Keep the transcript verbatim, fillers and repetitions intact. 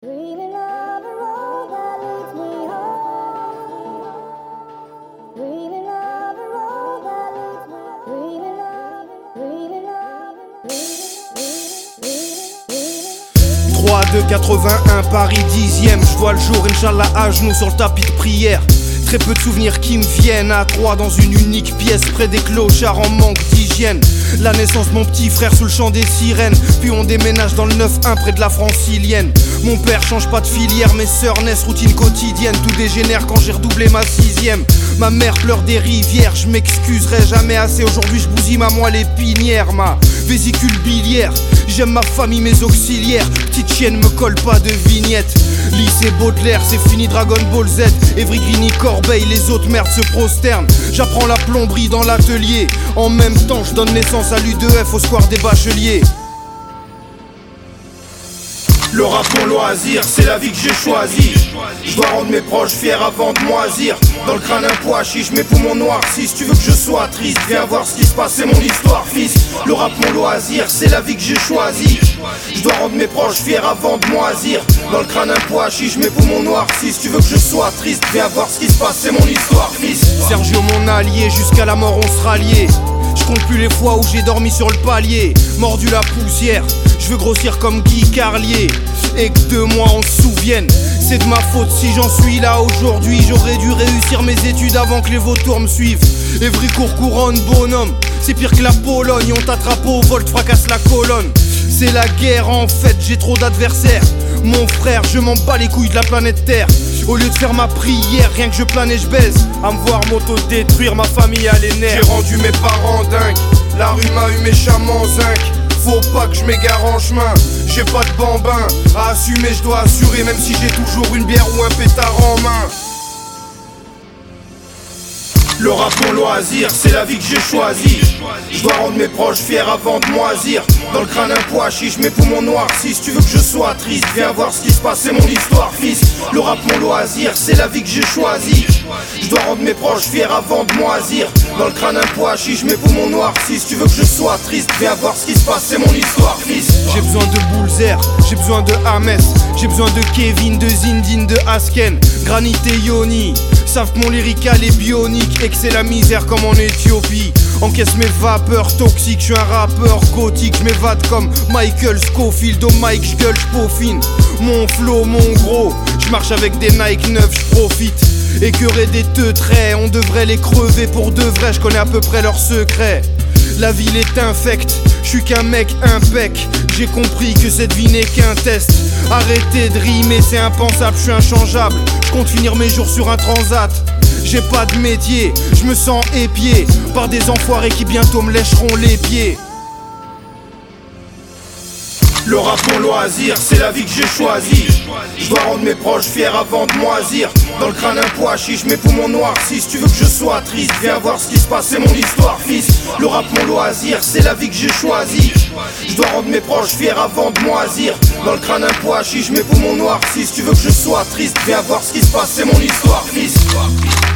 Dreaming of a road that leads me home. Dreaming of a road that leads me. Dreaming of, dreaming of, dreaming, trois deux quatre-vingt-un Paris dixième. Je vois le jour, Inch'Allah, à genoux sur le tapis de prière. Très peu de souvenirs qui me viennent à trois dans une unique pièce près des clochards en manque d'hygiène. La naissance de mon petit frère sous le chant des sirènes. Puis on déménage dans le neuf un près de la francilienne. Mon père change pas de filière, mes sœurs naissent routine quotidienne. Tout dégénère quand j'ai redoublé ma sixième. Ma mère pleure des rivières, je m'excuserai jamais assez. Aujourd'hui je bousille ma moelle épinière, ma vésicule biliaire. J'aime ma famille, mes auxiliaires. Petite chienne me colle pas de vignette. Lycée Baudelaire, c'est fini Dragon Ball Z. Evry Grigny, Corbeil, les autres merdes se prosternent. J'apprends la plomberie dans l'atelier. En même temps, je donne naissance à l'U deux F au square des Bacheliers. Le rap mon loisir, c'est la vie que j'ai choisie. Je dois rendre mes proches fiers avant de moisir. Dans le crâne un pois chiche, mes poumons noirs. Si tu veux que je sois triste, viens voir ce qui se passe, c'est mon histoire, fils. Le rap mon loisir, c'est la vie que j'ai choisie. Je dois rendre mes proches fiers avant de moisir. Dans le crâne un pois chiche, mes poumons noirs. Si tu veux que je sois triste, viens voir ce qui se passe, c'est mon histoire, fils. Sergio mon allié, jusqu'à la mort on sera liés. Je compte plus les fois où j'ai dormi sur le palier. Mordu la poussière, je veux grossir comme Guy Carlier. Et que de moi on se souvienne. C'est de ma faute si j'en suis là aujourd'hui. J'aurais dû réussir mes études avant que les vautours me suivent. Évry court couronne bonhomme. C'est pire que la Pologne. On t'attrape au vol, fracasse la colonne. C'est la guerre en fait, j'ai trop d'adversaires. Mon frère, je m'en bats les couilles de la planète Terre. Au lieu de faire ma prière, rien que je plane et je baise. À me voir m'auto-détruire, ma famille a les nerfs. J'ai rendu mes parents dingues. La rue m'a eu méchamment zinc. Faut pas que je m'égare en chemin. J'ai pas de bambin à assumer, je dois assurer. Même si j'ai toujours une bière ou un pétard en main. Le rap mon loisir, c'est la vie que j'ai choisie. Je dois rendre mes proches fiers avant de moisir. Dans le crâne un pois chiche, mes poumons noirs. Si tu veux que je sois triste, viens voir ce qui se passe, c'est mon histoire, fils. Le rap mon loisir, c'est la vie que j'ai choisie. Je dois rendre mes proches fiers avant de moisir. Dans le crâne un pois chiche, mes poumons noirs. Si tu veux que je sois triste, viens voir ce qui se passe, c'est mon histoire, fils. J'ai besoin de Boulzer, j'ai besoin de Hames. J'ai besoin de Kevin, de Zindine, de Asken. Granit et Yoni savent que mon lyrical est bionique et que c'est la misère comme en Éthiopie. Encaisse mes vapeurs toxiques, je suis un rappeur gothique. Je m'évade comme Michael Scofield. Au mic, je gueule, je peaufine mon flow, mon gros. Je marche avec des Nike neufs, je profite. Écœuré des teutrets, on devrait les crever pour de vrai. Je connais à peu près leurs secrets. La ville est infecte, je suis qu'un mec impec. J'ai compris que cette vie n'est qu'un test. Arrêtez de rimer, c'est impensable, je suis inchangeable. Je compte finir mes jours sur un transat. J'ai pas de métier, je me sens épié par des enfoirés qui bientôt me lècheront les pieds. Le rap mon loisir, c'est la vie que j'ai choisie. Je dois rendre mes proches fiers avant de moisir. Dans le crâne un pois chiche, mes poumons noirs. Si tu veux que je sois triste, viens voir ce qui se passe, c'est mon histoire, fils. Le rap mon loisir, c'est la vie que j'ai choisie. Je dois rendre mes proches fiers avant de moisir. Dans le crâne un pois chiche, mes poumons noirs. Si tu veux que je sois triste, viens voir ce qui se passe, c'est mon histoire, fils.